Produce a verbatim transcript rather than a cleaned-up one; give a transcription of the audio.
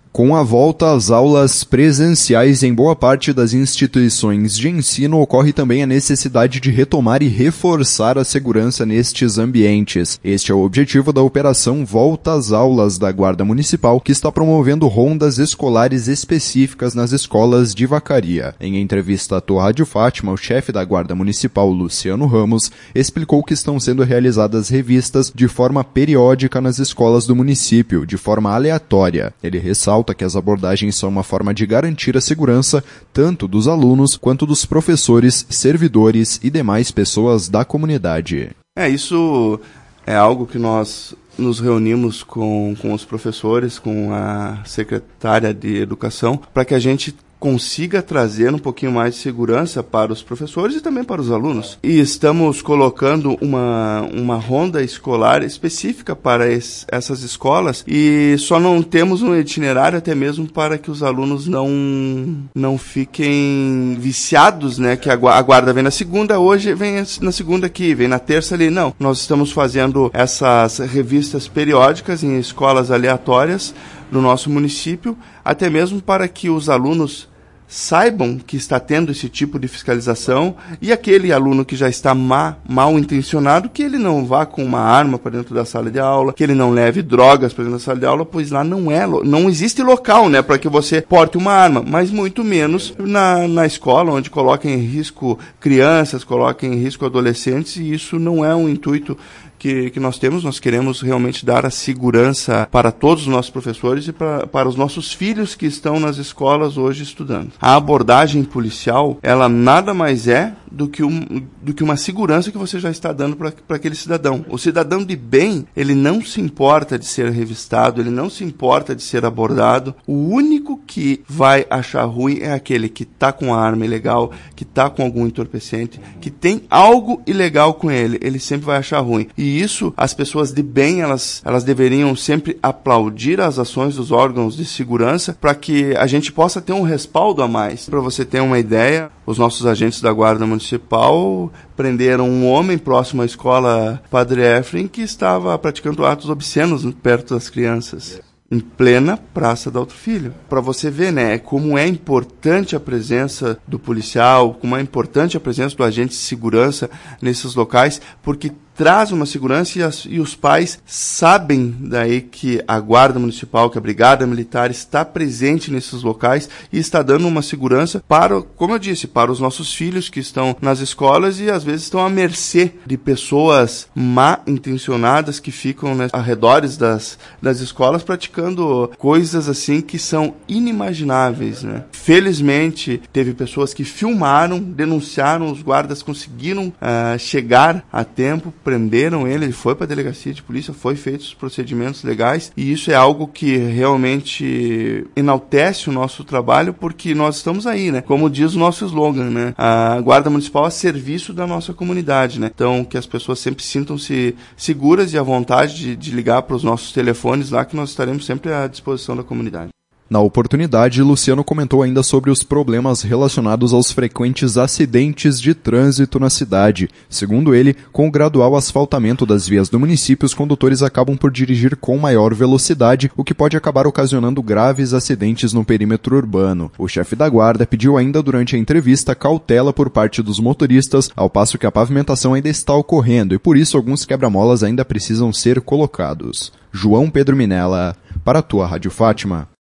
Com a volta às aulas presenciais em boa parte das instituições de ensino, ocorre também a necessidade de retomar e reforçar a segurança nestes ambientes. Este é o objetivo da Operação Volta às Aulas da Guarda Municipal, que está promovendo rondas escolares específicas nas escolas de Vacaria. Em entrevista à tua Rádio Fátima, o chefe da Guarda Municipal, Luciano Ramos, explicou que estão sendo realizadas revistas de forma periódica nas escolas do município, de forma aleatória. Ele ressalta que as abordagens são uma forma de garantir a segurança tanto dos alunos quanto dos professores, servidores e demais pessoas da comunidade. É, isso é algo que nós nos reunimos com, com os professores, com a secretária de Educação, para que a gente consiga trazer um pouquinho mais de segurança para os professores e também para os alunos. E estamos colocando uma, uma ronda escolar específica para es, essas escolas e só não temos um itinerário até mesmo para que os alunos não, não fiquem viciados, né? Que a guarda vem na segunda, hoje vem na segunda aqui, vem na terça ali. Não, nós estamos fazendo essas revistas periódicas em escolas aleatórias no nosso município, até mesmo para que os alunos saibam que está tendo esse tipo de fiscalização e aquele aluno que já está má, mal intencionado, que ele não vá com uma arma para dentro da sala de aula, que ele não leve drogas para dentro da sala de aula, pois lá não é, não existe local, né, para que você porte uma arma, mas muito menos na, na escola, onde coloca em risco crianças, coloca em risco adolescentes, e isso não é um intuito Que, que nós temos. Nós queremos realmente dar a segurança para todos os nossos professores e para, para os nossos filhos que estão nas escolas hoje estudando. A abordagem policial, ela nada mais é do que, um, do que uma segurança que você já está dando para aquele cidadão. O cidadão de bem, ele não se importa de ser revistado, ele não se importa de ser abordado. O único que vai achar ruim é aquele que está com a arma ilegal, que está com algum entorpecente, que tem algo ilegal com ele. Ele sempre vai achar ruim. E E isso, as pessoas de bem, elas, elas deveriam sempre aplaudir as ações dos órgãos de segurança para que a gente possa ter um respaldo a mais. Para você ter uma ideia, os nossos agentes da Guarda Municipal prenderam um homem próximo à escola Padre Efrem que estava praticando atos obscenos perto das crianças, em plena Praça do Alto Filho. Para você ver, né, como é importante a presença do policial, como é importante a presença do agente de segurança nesses locais, porque traz uma segurança e, as, e os pais sabem daí que a Guarda Municipal, que a Brigada Militar está presente nesses locais e está dando uma segurança para, como eu disse, para os nossos filhos que estão nas escolas e às vezes estão à mercê de pessoas má intencionadas que ficam, né, arredores das, das escolas praticando coisas assim que são inimagináveis, né? Felizmente, teve pessoas que filmaram, denunciaram, os guardas conseguiram uh, chegar a tempo, prenderam ele, ele foi para a delegacia de polícia, foi feitos os procedimentos legais, e isso é algo que realmente enaltece o nosso trabalho, porque nós estamos aí, né? Como diz o nosso slogan, né? A Guarda Municipal a serviço da nossa comunidade, né? Então, que as pessoas sempre sintam-se seguras e à vontade de, de ligar para os nossos telefones lá, que nós estaremos sempre à disposição da comunidade. Na oportunidade, Luciano comentou ainda sobre os problemas relacionados aos frequentes acidentes de trânsito na cidade. Segundo ele, com o gradual asfaltamento das vias do município, os condutores acabam por dirigir com maior velocidade, o que pode acabar ocasionando graves acidentes no perímetro urbano. O chefe da guarda pediu ainda durante a entrevista cautela por parte dos motoristas, ao passo que a pavimentação ainda está ocorrendo e por isso alguns quebra-molas ainda precisam ser colocados. João Pedro Minella, para a tua Rádio Fátima.